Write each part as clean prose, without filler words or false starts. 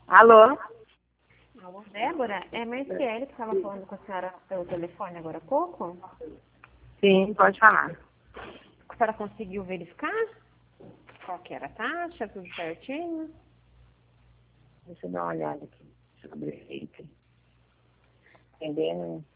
Alô? Alô, Débora? É a Marciele que estava falando com a senhora pelo telefone agora há pouco. Sim, pode falar. A senhora conseguiu verificar qual que era a taxa, tudo certinho? Deixa eu dar uma olhada aqui sobre isso. Entendendo?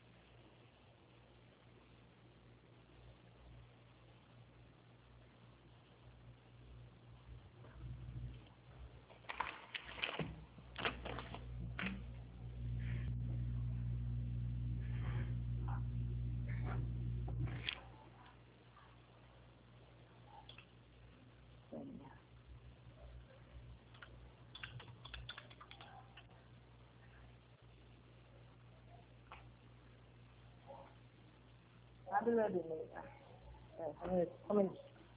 Abre meu e-mail. Como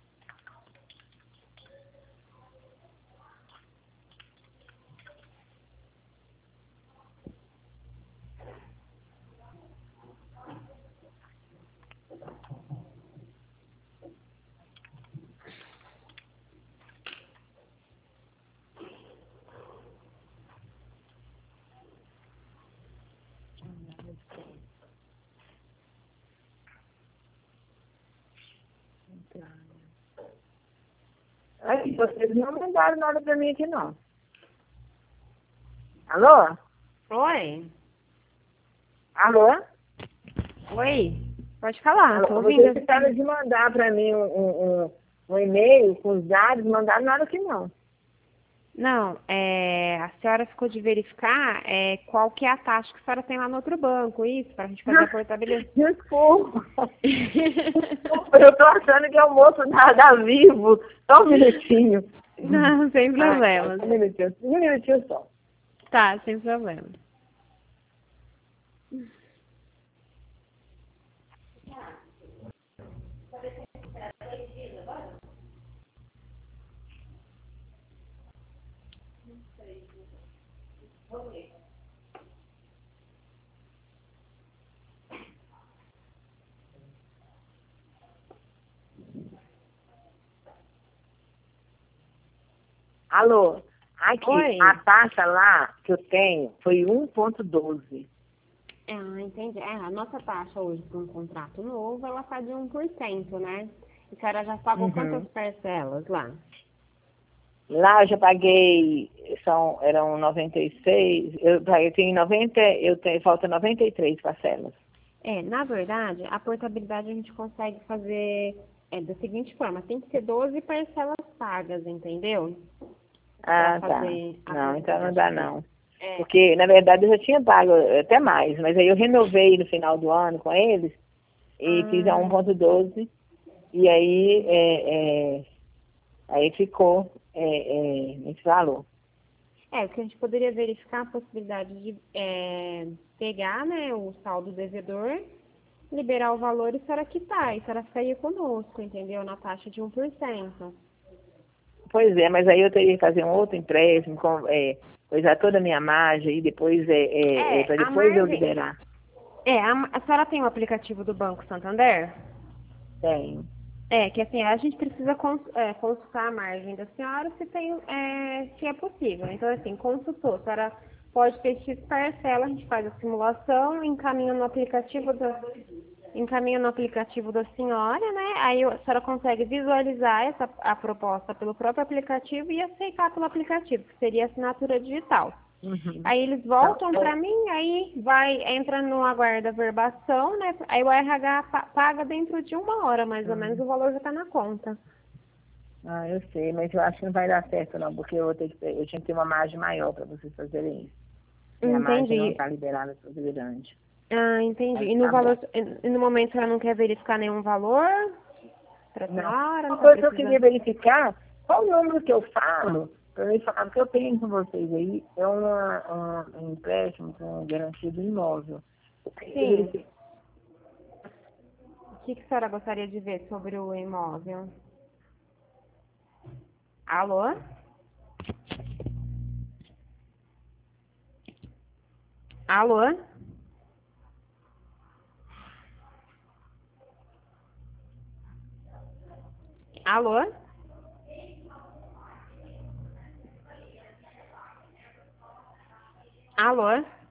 Aí, vocês não mandaram nada pra mim aqui, não. Alô? Oi? Alô? Oi? Pode falar, Alô? tô Vocês ouvindo. ficaram de mandar pra mim um e-mail com os dados, mandaram nada aqui, não. Não, a senhora ficou de verificar qual que é a taxa que a senhora tem lá no outro banco, isso, para a gente fazer a portabilidade. Desculpa. Eu tô achando que é o moço da Vivo. Só um minutinho. Não, sem problemas. Um minutinho só. Tá, sem problema. Alô? Aqui, Oi? a taxa lá que eu tenho foi 1,12. Entendi. A nossa taxa hoje para um contrato novo, ela está de 1%, né? E a senhora já pagou quantas Uhum. parcelas lá? Lá eu já paguei, eram 96, eu tenho 90, falta 93 parcelas. Na verdade, a portabilidade a gente consegue fazer da seguinte forma, tem que ser 12 parcelas pagas, entendeu? Para Ah, tá. fazer a Não, então não dá portabilidade. não. Porque, na verdade, eu já tinha pago até mais, mas aí eu renovei no final do ano com eles e fiz a Ah, 1,12 e aí, aí ficou esse valor. o que a gente poderia verificar a possibilidade de pegar, né, o saldo devedor, liberar o valor e a senhora quitar, e a senhora ficaria conosco, entendeu? Na taxa de 1%. Pois é, mas aí eu teria que fazer um outro empréstimo, coisar toda a minha margem e depois, para A depois eu margem. liberar. A senhora tem o aplicativo do Banco Santander? Tenho. Que assim, a gente precisa consultar a margem da senhora se é possível. Então, assim, consultou, a senhora pode ter X parcela, a gente faz a simulação, encaminha no aplicativo da senhora, né? Aí a senhora consegue visualizar a proposta pelo próprio aplicativo e aceitar pelo aplicativo, que seria assinatura digital. Uhum. Aí eles Então, voltam para mim, aí entra no aguardo a verbação, né? Aí o RH paga dentro de 1 hora, mais ou menos, o valor já está na conta. eu sei, mas eu acho que não vai dar certo não, porque eu tinha que ter uma margem maior para vocês fazerem isso. Minha margem não Entendi. está liberada para o grande. Entendi. Mas E no tá bom. valor, e no momento a senhora não quer verificar nenhum valor para a Não. senhora, não Uma está coisa que eu queria precisando? verificar, qual o número que eu falo, para mim falar que eu tenho com vocês aí, é um empréstimo com garantia do imóvel. Eu queria Sim. verificar. O que a senhora gostaria de ver sobre o imóvel? Alô? Alô? Alô? Alô?